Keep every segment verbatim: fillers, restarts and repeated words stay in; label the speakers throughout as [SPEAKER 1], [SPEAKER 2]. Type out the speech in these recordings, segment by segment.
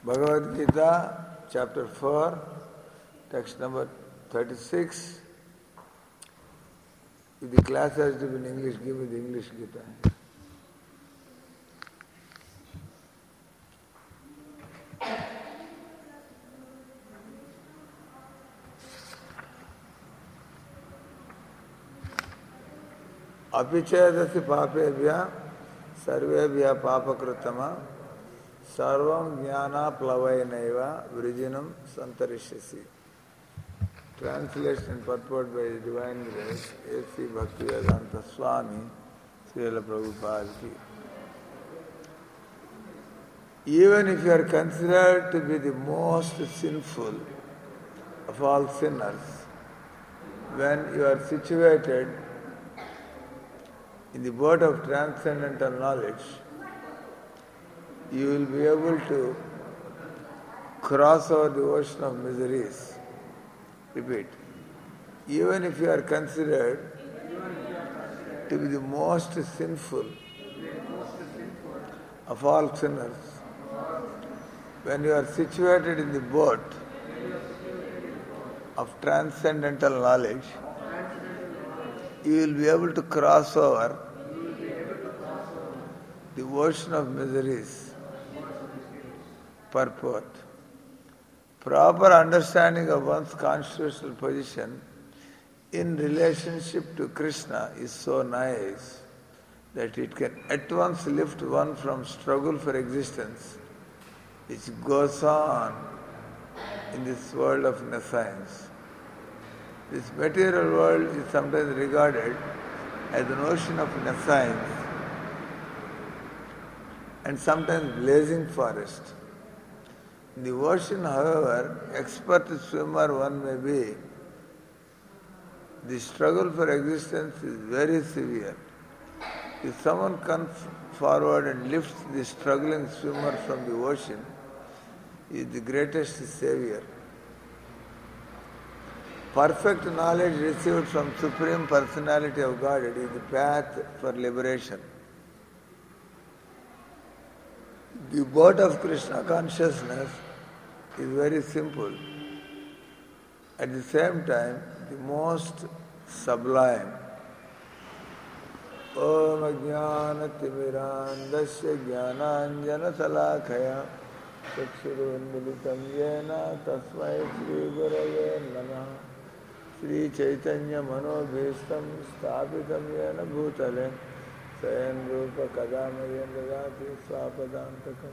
[SPEAKER 1] Bhagavad Gita, chapter four, text number thirty-six. If the class has to be in English, give me the English Gita. अपिचेदसि पापेभ्य सर्वेभ्य पापकृतम सर्वं ज्ञानाप्लवेनैव वृजिनं सन्तरिष्यसि. Translation and purport by His Divine Grace, A C Bhaktivedanta Swami, Srila Prabhupada ki. Even if you are considered to be the most sinful of all sinners, when you are situated in the boat of transcendental knowledge, you will be able to cross over the ocean of miseries. Repeat. Even if you are considered to be the most sinful of all sinners, when you are situated in the boat of transcendental knowledge, you will be able to cross over the ocean of miseries. Purport. Proper understanding of one's constitutional position in relationship to Krishna is so nice that it can at once lift one from struggle for existence, which goes on in this world of nescience. This material world is sometimes regarded as an ocean of nescience and sometimes blazing forest. In the ocean, however expert swimmer one may be, the struggle for existence is very severe. If someone comes forward and lifts the struggling swimmer from the ocean, he is the greatest savior. Perfect knowledge received from Supreme Personality of Godhead is the path for liberation. The boat of Krishna consciousness is very simple. At the same time, the most sublime. Om Ajnana Timirandasya Jnananjana Salakaya Chakshurunmilitam Yena Tasmai Shri Gurave Namaha Shri Chaitanya Manobhistam Sthapitam Yena Bhutale Sayan Rupa Kadamayan Dagati Swapadantakam.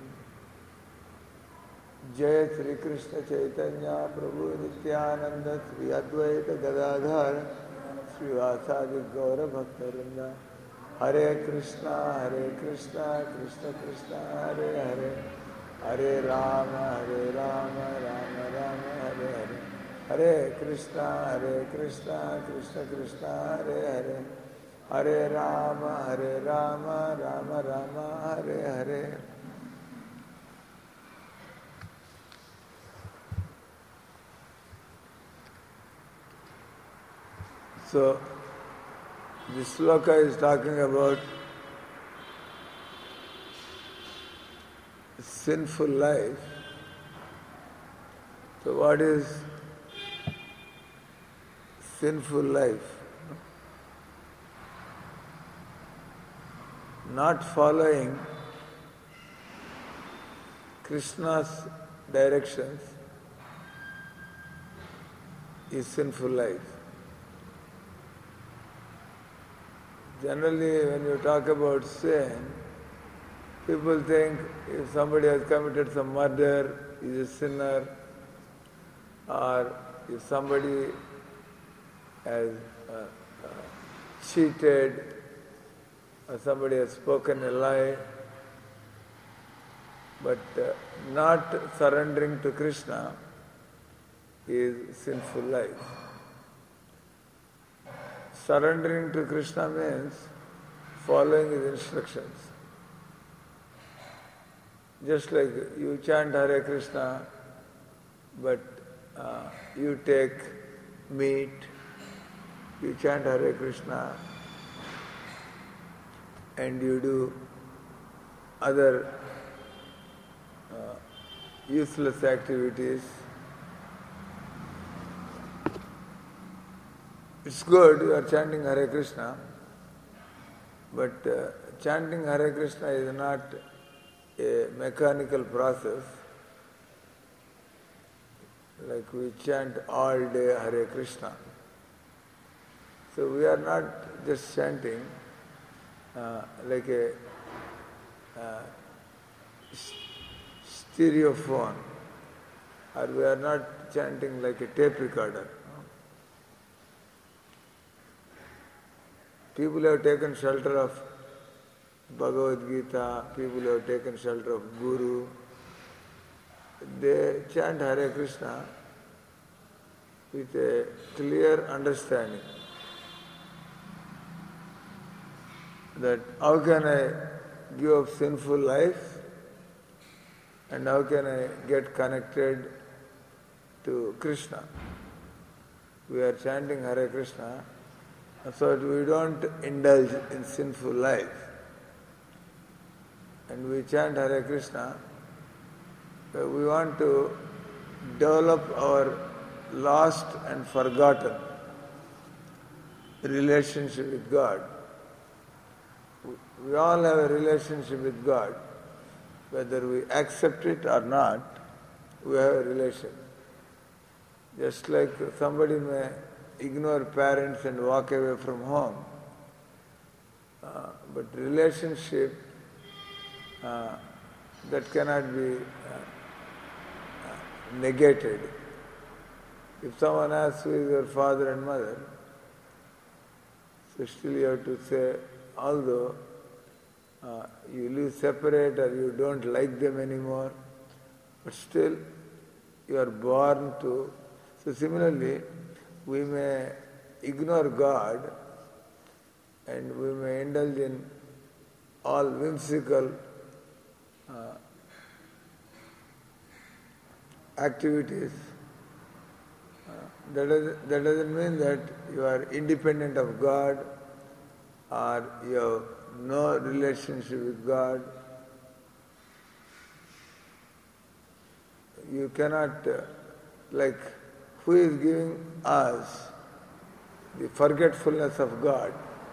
[SPEAKER 1] Jai Sri Krishna Chaitanya Prabhu Nityananda Sri Advaita Gadadhar Sri Vasadi Gaura Bhaktarinda. Hare Krishna Hare Krishna Krishna Krishna Hare Hare Hare Rama Hare Rama Rama Rama Hare Hare Hare Krishna Hare Krishna Krishna Krishna Hare Hare Hare Rama Hare Rama Rama Rama Hare Hare. So, this sloka is talking about sinful life. So, what is sinful life? Not following Krishna's directions is sinful life. Generally, when you talk about sin, people think if somebody has committed some murder, he is a sinner, or if somebody has uh, uh, cheated, or somebody has spoken a lie, but uh, not surrendering to Krishna is sinful life. Surrendering to Krishna means following His instructions. Just like you chant Hare Krishna, but uh, you take meat, you chant Hare Krishna, and you do other uh, useless activities. It's good, you are chanting Hare Krishna, but uh, chanting Hare Krishna is not a mechanical process. Like we chant all day Hare Krishna. So we are not just chanting uh, like a uh, stereophone, or we are not chanting like a tape recorder. People have taken shelter of Bhagavad Gita, people have taken shelter of Guru. They chant Hare Krishna with a clear understanding that how can I give up sinful life and how can I get connected to Krishna. We are chanting Hare Krishna so that we don't indulge in sinful life. And we chant Hare Krishna, we want to develop our lost and forgotten relationship with God. We all have a relationship with God. Whether we accept it or not, we have a relation. Just like somebody may ignore parents and walk away from home, uh, but relationship uh, that cannot be uh, uh, negated. If someone asks who is your father and mother, so still you have to say, although uh, you live separate or you don't like them anymore, but still you are born to. So similarly, we may ignore God and we may indulge in all whimsical uh, activities. Uh, that, does, that doesn't mean that you are independent of God or you have no relationship with God. You cannot, uh, like, who is giving us the forgetfulness of God?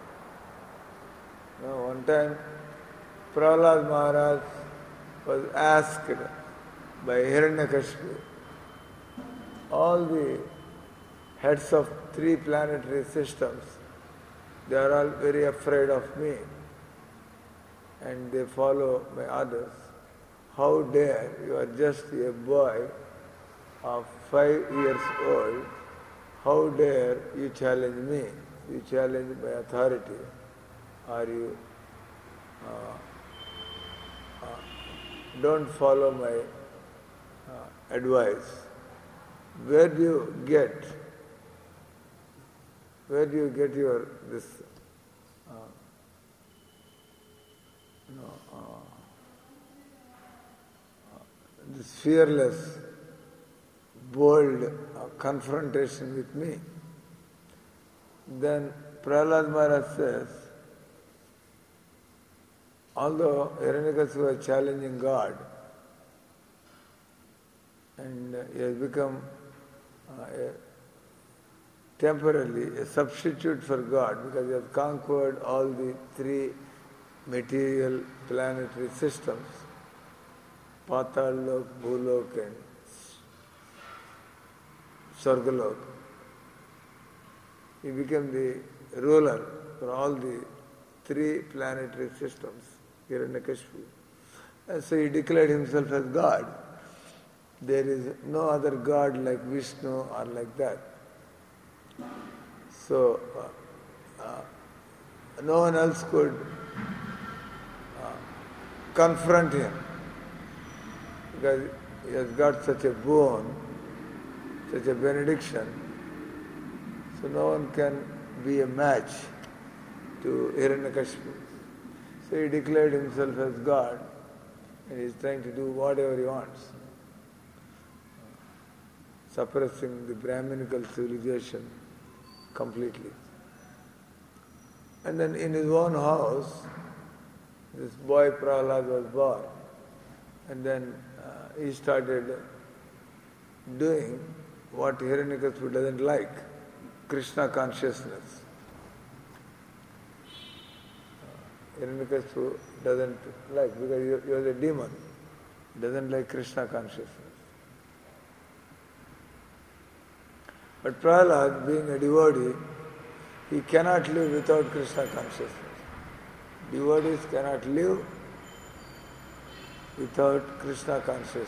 [SPEAKER 1] You know, one time, Prahlad Maharaj was asked by Hiranyakashipu, all the heads of three planetary systems, they are all very afraid of me and they follow my orders. How dare, you are just a boy of five years old, how dare you challenge me? You challenge my authority, or you uh, uh, don't follow my uh, advice. Where do you get, where do you get your, this, uh, you know, uh, uh, this fearless, bold uh, confrontation with me? Then Prahlad Maharaj says, although Hiranyakashipu was challenging God and uh, he has become uh, a, temporarily a substitute for God because he has conquered all the three material planetary systems, Patal-lok, Bhulok and Swargalok. He became the ruler for all the three planetary systems, Hiranyakashipu. And so he declared himself as God. There is no other God like Vishnu or like that. So, uh, uh, no one else could uh, confront him because he has got such a boon, such a benediction. So no one can be a match to Hiranyakashipu. So he declared himself as God and he is trying to do whatever he wants, suppressing the Brahminical civilization completely. And then in his own house, this boy Prahlad was born. And then uh, he started doing what Hiranyakashipu doesn't like, Krishna consciousness. Hiranyakashipu doesn't like, because he was a demon. He doesn't like Krishna consciousness. But Prahlad, being a devotee, he cannot live without Krishna consciousness. Devotees cannot live without Krishna consciousness.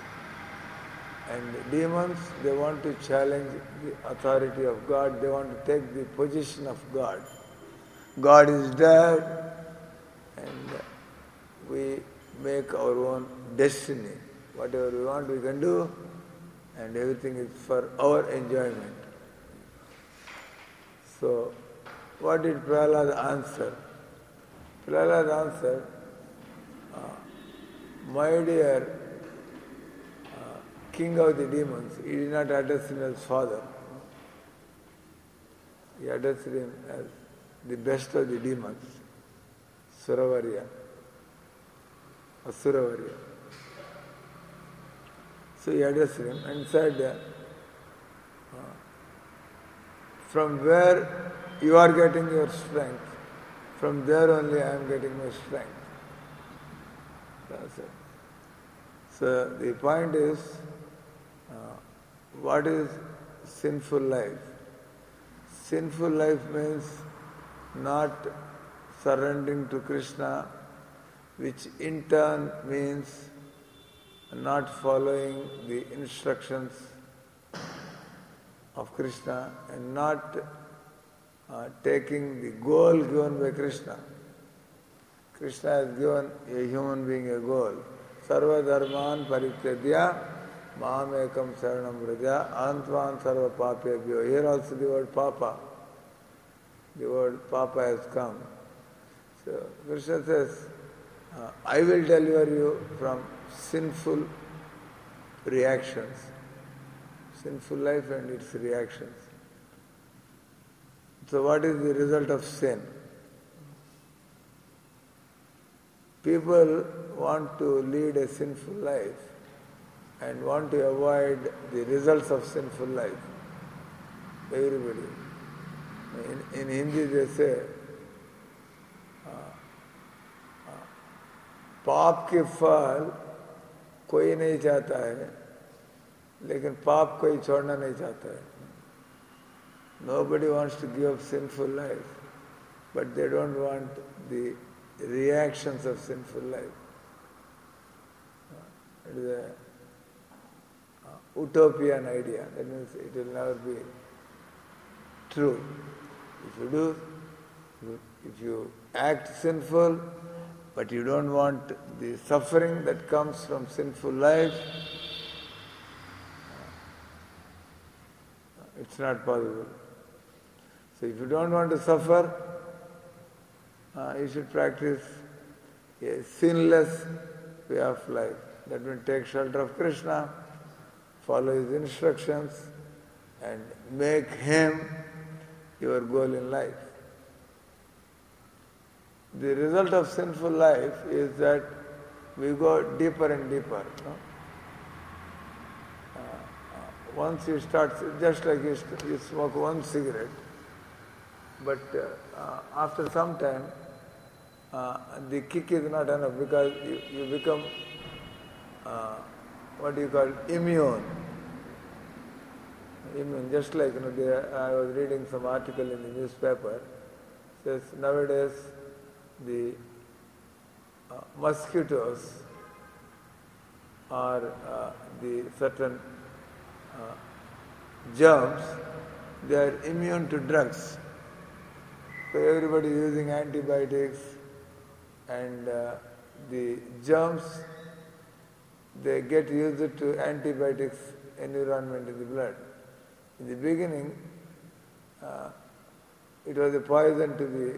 [SPEAKER 1] And demons, they want to challenge the authority of God, they want to take the position of God. God is dead, and we make our own destiny. Whatever we want, we can do, and everything is for our enjoyment. So, what did Prahlad answer? Prahlad answered, uh, my dear uh, king of the demons, he did not address him as father. He addressed him as the best of the demons, Suravarya, Asuravarya. So he addressed him and said, uh, from where you are getting your strength, from there only I am getting my strength. That's it. So the point is, uh, what is sinful life? Sinful life means not surrendering to Krishna, which in turn means not following the instructions of Krishna and not uh, taking the goal given by Krishna. Krishna has given a human being a goal. Sarva dharman parityajya mam ekam saranam vraja antvan sarva papyabhyo. Here also the word papa. The word papa has come. So Krishna says, uh, I will deliver you from sinful reactions. Sinful life and its reactions. So what is the result of sin? People want to lead a sinful life and want to avoid the results of sinful life. Everybody. In, in Hindi they say, पाप के फल कोई नहीं चाहता है, लेकिन पाप कोई छोड़ना नहीं चाहता है. Nobody wants to give up sinful life, but they don't want the reactions of sinful life. It is a uh, utopian idea. That means it will never be true. If you do, if you act sinful, but you don't want the suffering that comes from sinful life, it's not possible. So if you don't want to suffer, uh, you should practice a sinless way of life. That will take shelter of Krishna, follow his instructions, and make him your goal in life. The result of sinful life is that we go deeper and deeper. No? Uh, uh, once you start, just like you, st- you smoke one cigarette, but uh, uh, after some time, uh, the kick is not enough because you, you become, uh, what do you call, immune. Immune, just like, you know, the, I was reading some article in the newspaper, says nowadays, the uh, mosquitoes or uh, the certain uh, germs, they are immune to drugs. So everybody is using antibiotics, and uh, the germs, they get used to antibiotics environment in the blood. In the beginning, uh, it was a poison to the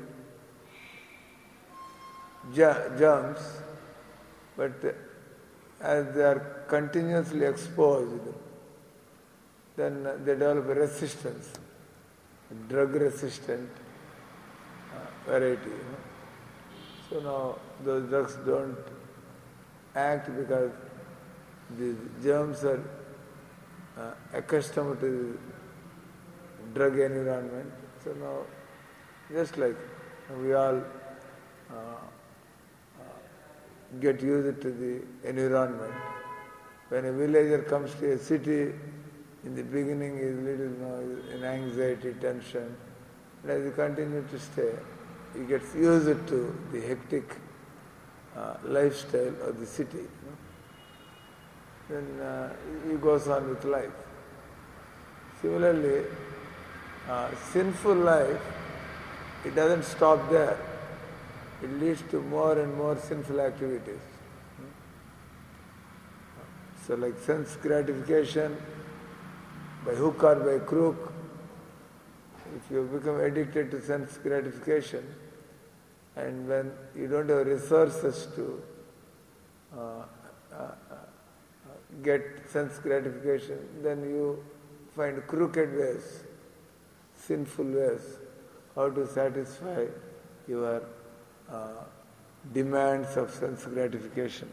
[SPEAKER 1] germs, but as they are continuously exposed, then they develop a resistance, a drug-resistant uh, variety. You know? So now those drugs don't act because the germs are uh, accustomed to the drug environment. So now, just like we all uh, uh, get used to the environment. When a villager comes to a city, in the beginning is little you know, in anxiety, tension. And as he continues to stay, he gets used to the hectic uh, lifestyle of the city. You know? Then uh, he goes on with life. Similarly, uh, sinful life, it doesn't stop there. It leads to more and more sinful activities. So like sense gratification, by hook or by crook, if you become addicted to sense gratification, and when you don't have resources to uh, uh, uh, get sense gratification, then you find crooked ways, sinful ways, how to satisfy your uh, demands of sense gratification.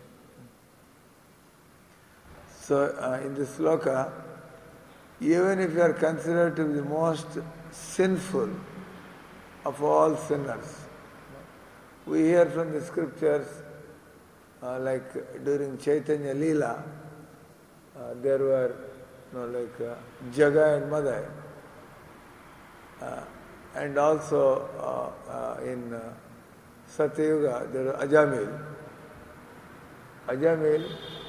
[SPEAKER 1] So uh, in this sloka, even if you are considered to be the most sinful of all sinners, we hear from the scriptures, uh, like during Chaitanya Leela, uh, there were you know, like uh, Jaga and Madai, uh, and also uh, uh, in uh, Satyuga there was Ajamil. Ajamil,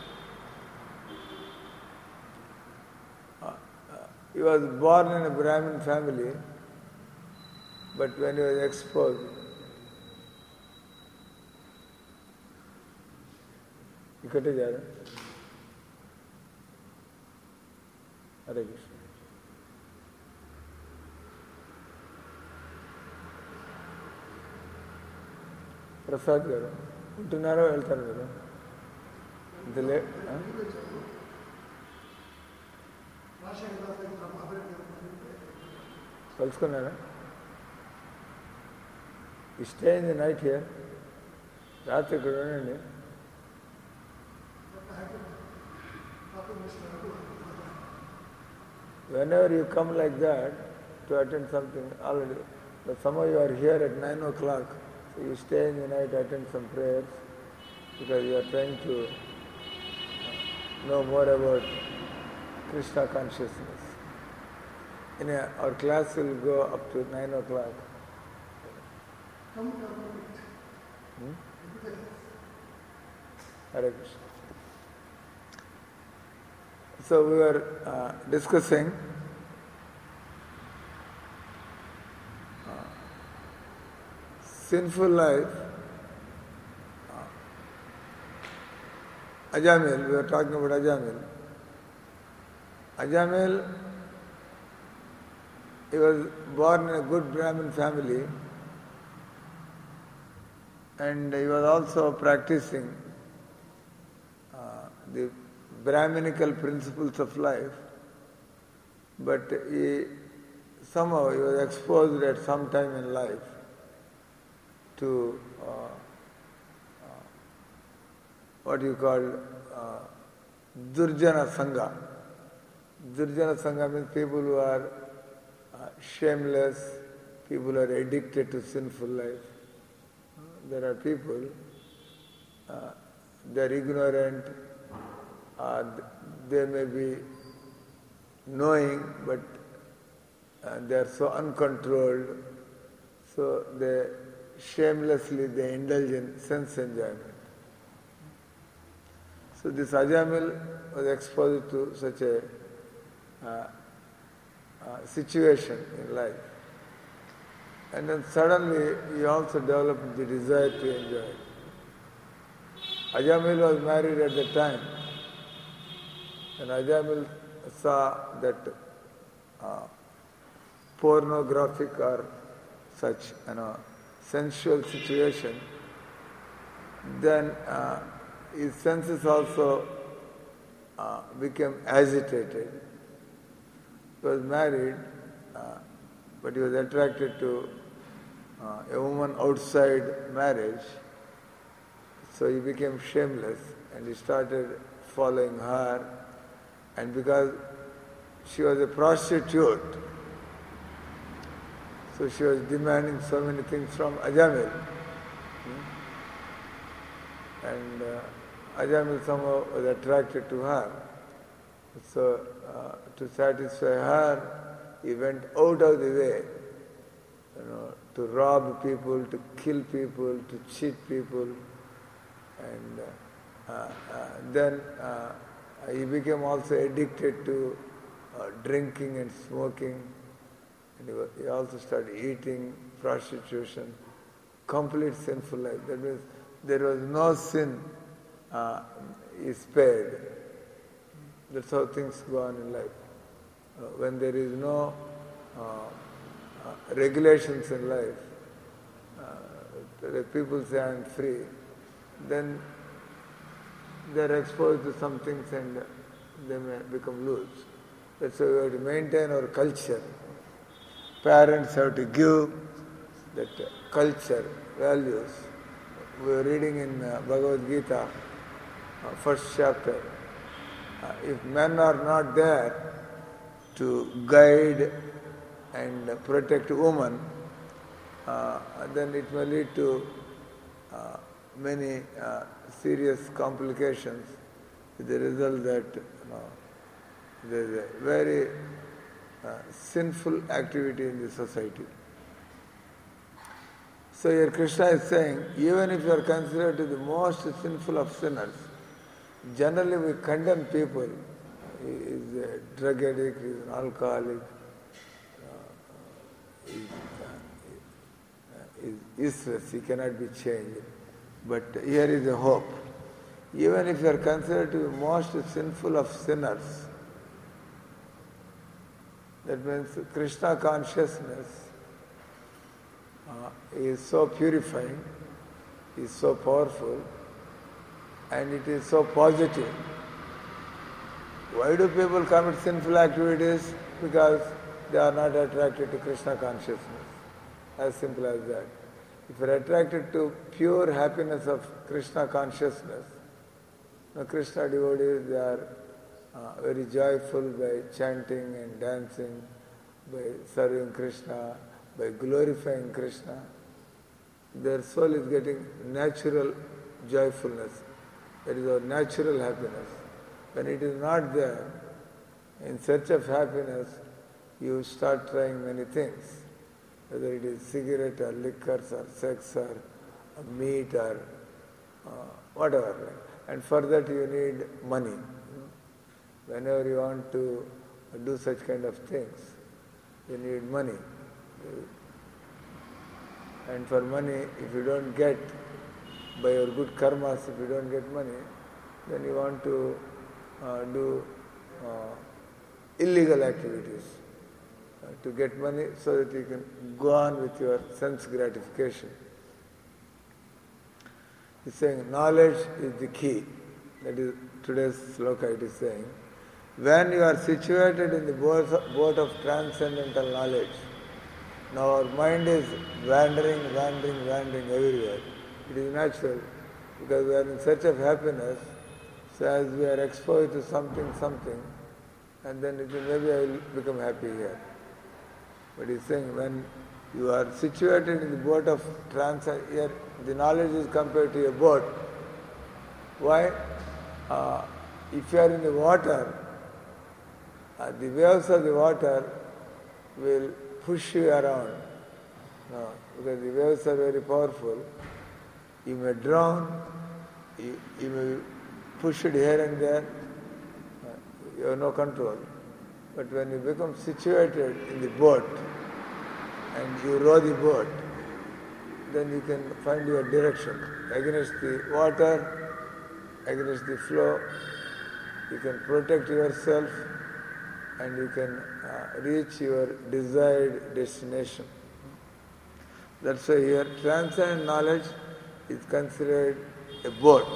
[SPEAKER 1] uh, uh, he was born in a Brahmin family, but when he was exposed, इकट्ठे जा रहे हैं हरे कृष्ण ప్రసాద్ గారు ఉంటున్నారో వెళ్తారు మీరు ఇంత లే కలుసుకున్నారా ఈ stay in the night here రాత్రి ఇక్కడ ఉండండి whenever you come like that to attend something already, but some of you are here at nine o'clock, so you stay in the night, attend some prayers, because you are trying to know more about Krishna consciousness. In a, our class will go up to nine o'clock. Hmm? Hare Krishna. So we were uh, discussing uh, sinful life. Uh, Ajamil, we were talking about Ajamil. Ajamil, he was born in a good Brahmin family, and he was also practicing uh, the Brahminical principles of life, but he somehow he was exposed at some time in life to uh, uh, what you call uh, Durjana Sangha. Durjana Sangha means people who are uh, shameless, people who are addicted to sinful life. There are people, uh, they are ignorant, Uh, they may be knowing, but uh, they are so uncontrolled, so they shamelessly they indulge in sense enjoyment. So this Ajamil was exposed to such a uh, uh, situation in life, and then suddenly he also developed the desire to enjoy it. Ajamil was married at the time. And Ajamil saw that uh, pornographic or such you know, sensual situation, then uh, his senses also uh, became agitated. He was married, uh, but he was attracted to uh, a woman outside marriage, so he became shameless and he started following her, and because she was a prostitute, so she was demanding so many things from Ajamil. And uh, Ajamil somehow was attracted to her. So uh, to satisfy her, he went out of the way, you know, to rob people, to kill people, to cheat people. And uh, uh, uh, then uh, he became also addicted to uh, drinking and smoking. And he, was, he also started eating, prostitution, complete sinful life. That means there was no sin uh, is spared. That's how things go on in life. Uh, when there is no uh, uh, regulations in life, uh, the people say, I'm free, then they are exposed to some things and they may become loose. That's why we have to maintain our culture. Parents have to give that culture, values. We are reading in uh, Bhagavad Gita, uh, first chapter. Uh, if men are not there to guide and protect women, uh, then it may lead to uh, many uh, serious complications, with the result that you know, there is a very uh, sinful activity in the society. So here Krishna is saying, even if you are considered to be the most sinful of sinners, generally we condemn people. He is a drug addict, he is an alcoholic, uh, he is uh, useless, he cannot be changed. But here is a hope. Even if you are considered to be most sinful of sinners, that means Krishna consciousness uh, is so purifying, is so powerful, and it is so positive. Why do people commit sinful activities? Because they are not attracted to Krishna consciousness. As simple as that. If you are attracted to pure happiness of Krishna consciousness, now Krishna devotees, they are uh, very joyful by chanting and dancing, by serving Krishna, by glorifying Krishna. Their soul is getting natural joyfulness. That is our natural happiness. When it is not there, in search of happiness, you start trying many things. Whether it is cigarette or liquors or sex or meat or uh, whatever. And for that you need money. Whenever you want to do such kind of things, you need money. And for money, if you don't get, by your good karmas, if you don't get money, then you want to uh, do uh, illegal activities uh, to get money so that you can go on with your sense gratification. He's saying knowledge is the key. That is today's sloka it is saying. When you are situated in the boat boat of transcendental knowledge, now our mind is wandering, wandering, wandering everywhere. It is natural because we are in search of happiness. So as we are exposed to something, something, and then it will, maybe I will become happy here. But he's saying when you are situated in the boat of transcendence, here the knowledge is compared to a boat. Why? Uh, if you are in the water, uh, the waves of the water will push you around. No, because the waves are very powerful. You may drown, you, you may be pushed here and there, you have no control. But when you become situated in the boat and you row the boat, then you can find your direction against the water, against the flow. You can protect yourself and you can uh, reach your desired destination. That's why here transcendent knowledge is considered a boat.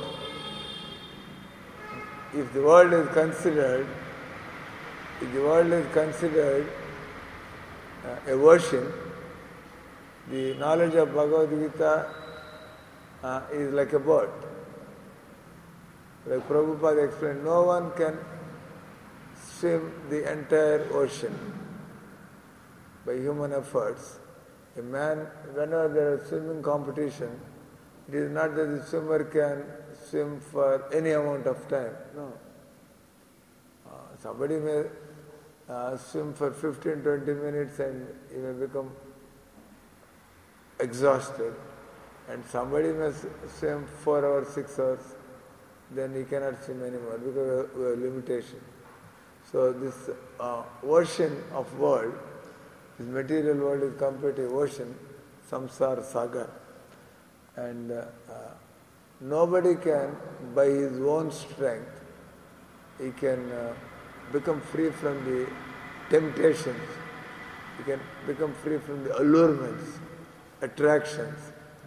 [SPEAKER 1] If the world is considered, if the world is considered uh, a ocean, the knowledge of Bhagavad Gita uh, is like a boat. Like Prabhupada explained, no one can swim the entire ocean by human efforts. A man, whenever there is swimming competition, it is not that the swimmer can swim for any amount of time. No. Uh, somebody may uh, swim for fifteen to twenty minutes and he may become exhausted. And somebody may swim four hours, six hours, then he cannot swim anymore because of a limitation. So this uh, ocean of world, this material world is compared to ocean, samsara sagar. And uh, uh, nobody can, by his own strength, he can uh, become free from the temptations. He can become free from the allurements, attractions.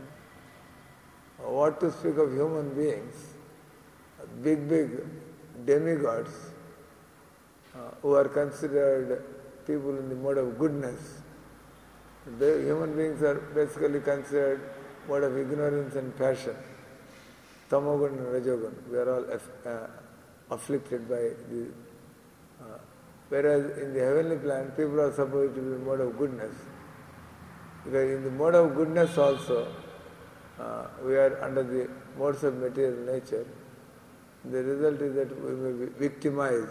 [SPEAKER 1] What to speak of human beings, big, big demigods uh, who are considered people in the mode of goodness. The human beings are basically considered mode of ignorance and passion. Tamogun and Rajogun, we are all uh, afflicted by the... Uh, whereas in the heavenly plan, people are supposed to be in mode of goodness. Because in the mode of goodness also, uh, we are under the modes of material nature. The result is that we may be victimized.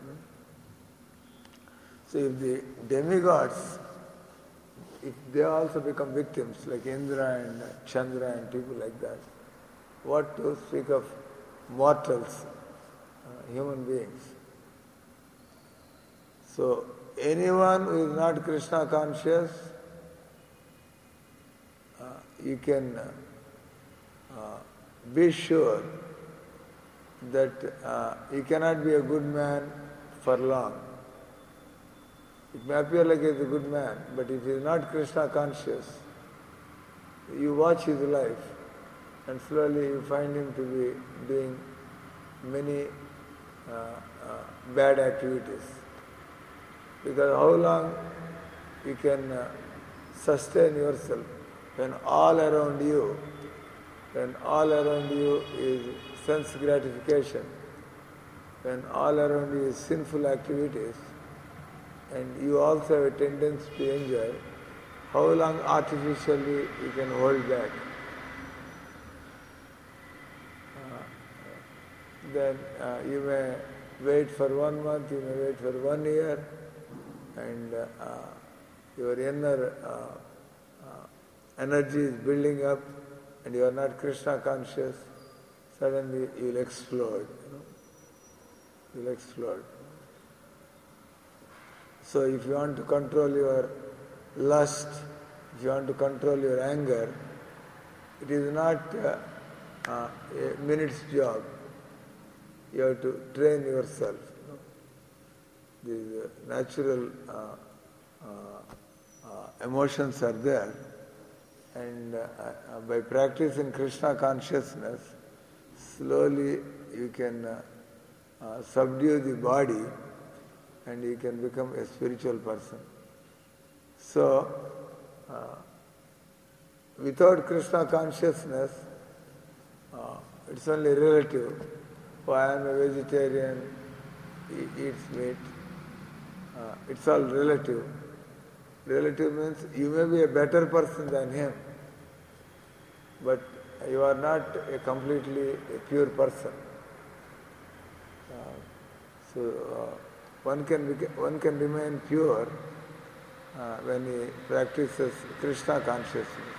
[SPEAKER 1] So if the demigods, if they also become victims, like Indra and Chandra and people like that, what to speak of mortals, uh, human beings. So anyone who is not Krishna conscious, uh, you can uh, uh, be sure that uh, he cannot be a good man for long. It may appear like he is a good man, but if he is not Krishna conscious, you watch his life and slowly you find him to be doing many uh, uh, bad activities. Because how long you can uh, sustain yourself when all around you, when all around you is sense gratification, when all around you is sinful activities, and you also have a tendency to enjoy, how long artificially you can hold back? Uh, then uh, you may wait for one month, you may wait for one year, and uh, uh, your inner uh, uh, energy is building up, and you are not Krishna conscious, suddenly you will explode. You know? You will explode. So if you want to control your lust, if you want to control your anger, it is not uh, uh, a minute's job. You have to train yourself. You know? These uh, natural uh, uh, uh, emotions are there, and uh, uh, by practicing Krishna consciousness, slowly you can uh, uh, subdue the body and you can become a spiritual person. So, uh, without Krishna consciousness, uh, it's only relative. Oh, I am a vegetarian, he eats meat. Uh, it's all relative. Relative means you may be a better person than him, but you are not a completely a pure person. Uh, so, uh, One can, one can remain pure uh, when he practices Krishna consciousness.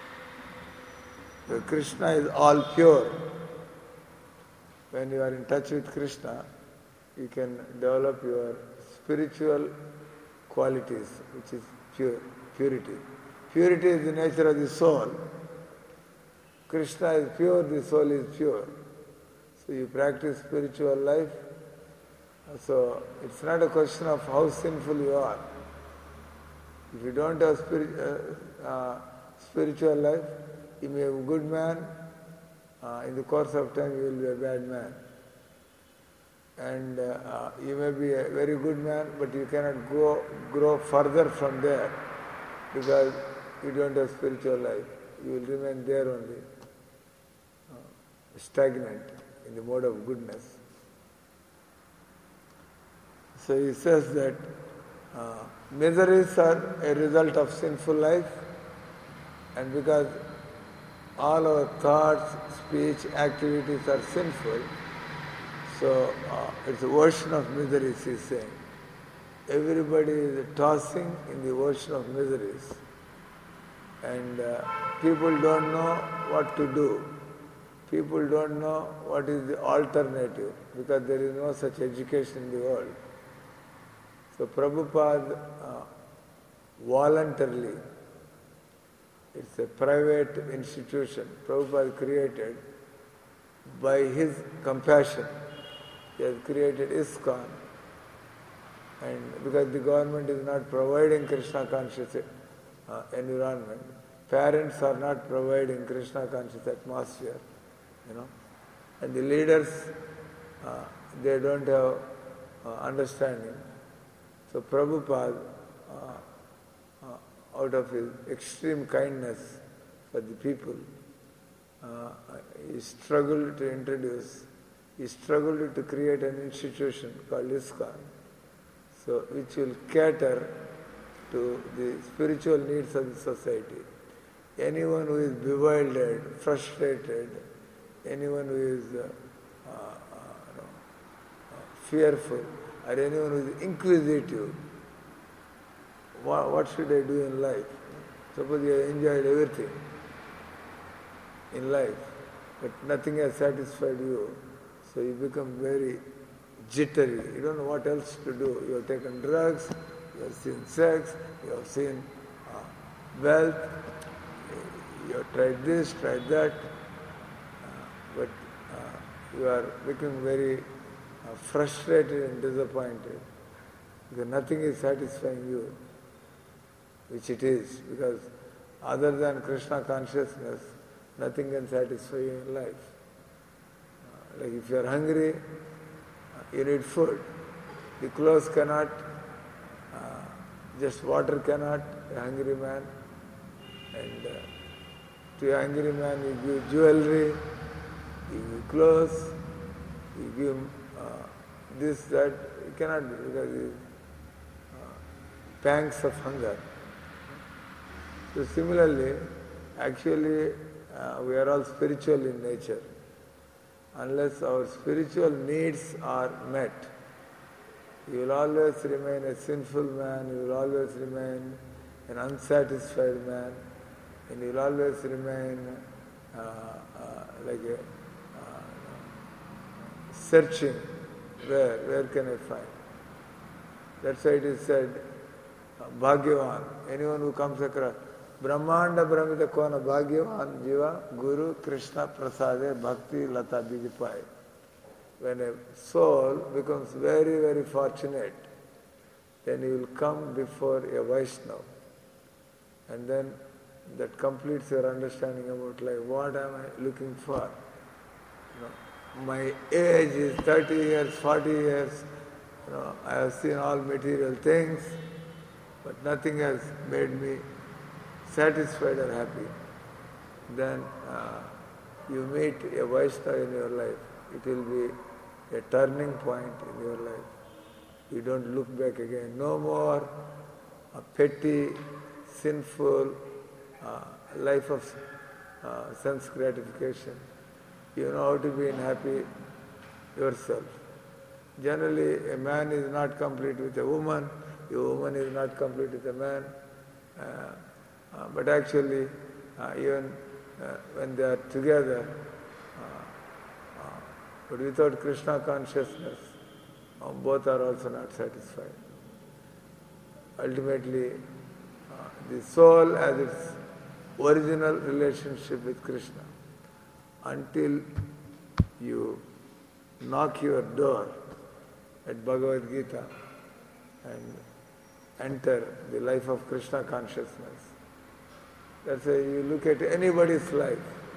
[SPEAKER 1] So Krishna is all pure. When you are in touch with Krishna, you can develop your spiritual qualities, which is pure, purity. Purity is the nature of the soul. Krishna is pure, the soul is pure. So you practice spiritual life. So it's not a question of how sinful you are. If you don't have spirit, uh, uh, spiritual life, you may be a good man. Uh, in the course of time, you will be a bad man. And uh, uh, you may be a very good man, but you cannot go grow further from there because you don't have spiritual life. You will remain there only, uh, stagnant. in the mode of goodness. So he says that uh, miseries are a result of sinful life, and because all our thoughts, speech, activities are sinful, so uh, it's a ocean of miseries, he's saying. Everybody is tossing in the ocean of miseries, and uh, people don't know what to do. People don't know what is the alternative, because there is no such education in the world. So Prabhupada uh, voluntarily, it's a private institution Prabhupada created by his compassion. He has created ISKCON, and because the government is not providing Krishna conscious uh, environment, parents are not providing Krishna conscious atmosphere, you know, and the leaders, uh, they don't have uh, understanding. So Prabhupada, uh, uh, out of his extreme kindness for the people, uh, he struggled to introduce, he struggled to create an institution called ISKCON, so which will cater to the spiritual needs of the society. Anyone who is bewildered, frustrated, anyone who is uh, uh, uh, no, uh, fearful, or anyone who is inquisitive, what, what should I do in life? Suppose you have enjoyed everything in life, but nothing has satisfied you, so you become very jittery. You don't know what else to do. You have taken drugs, you have seen sex, you have seen uh, wealth, you have tried this, tried that, uh, but uh, you are becoming very uh, frustrated and disappointed because nothing is satisfying you, which it is, because other than Krishna consciousness, nothing can satisfy you in life. Uh, like if you are hungry, uh, you need food. The clothes cannot, uh, just water cannot, a hungry man. And uh, to a hungry man you give jewelry, you give clothes, you give uh, this, that. You cannot do because you uh, pangs of hunger. So similarly, actually uh, we are all spiritual in nature. Unless our spiritual needs are met, you will always remain a sinful man, you will always remain an unsatisfied man, and you will always remain uh, uh, like a uh, searching, where, where can I find? That's why it is said, uh, Bhagyavan, anyone who comes across, Brahmanda Brahmita Kona Bhagyavan Jiva Guru Krishna Prasade Bhakti Lata Bijipai. When a soul becomes very, very fortunate, then he will come before a Vaishnava. And then that completes your understanding about life. What am I looking for? You know, my age is thirty years, forty years. You know, I have seen all material things, but nothing has made me satisfied or happy. Then uh, you meet a Vaishnava in your life. It will be a turning point in your life. You don't look back again. No more a petty, sinful uh, life of uh, sense gratification. You know how to be happy yourself. Generally, a man is not complete with a woman, a woman is not complete with a man. Uh, uh, but actually, uh, even uh, when they are together, uh, uh, but without Krishna consciousness, uh, both are also not satisfied. Ultimately, uh, the soul has its original relationship with Krishna. Until you knock your door at Bhagavad Gita and enter the life of Krishna consciousness. That's why you look at anybody's life.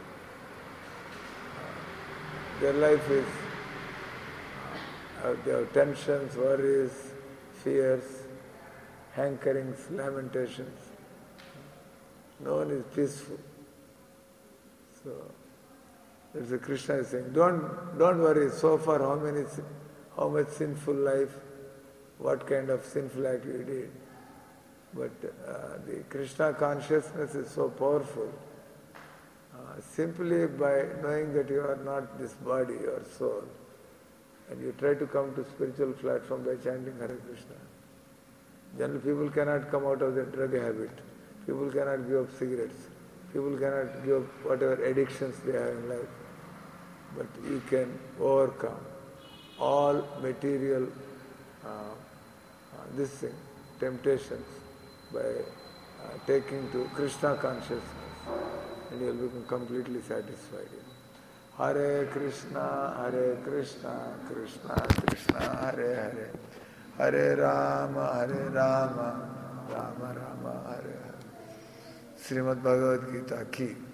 [SPEAKER 1] Uh, their life is, uh, they have tensions, worries, fears, hankerings, lamentations. No one is peaceful. So, That's what Krishna is saying. Don't, don't worry so far how many, how much sinful life, what kind of sinful act you did. But uh, the Krishna consciousness is so powerful. Uh, simply by knowing that you are not this body or soul, and you try to come to spiritual platform by chanting Hare Krishna. Generally people cannot come out of their drug habit. People cannot give up cigarettes. People cannot give up whatever addictions they have in life. But you can overcome all material uh, uh, this thing, temptations by uh, taking to Krishna consciousness, and you will become completely satisfied. Hare Krishna, Hare Krishna, Krishna Krishna, Hare Hare, Hare Rama, Hare Rama, Rama Rama, Hare Hare. Srimad Bhagavad Gita ki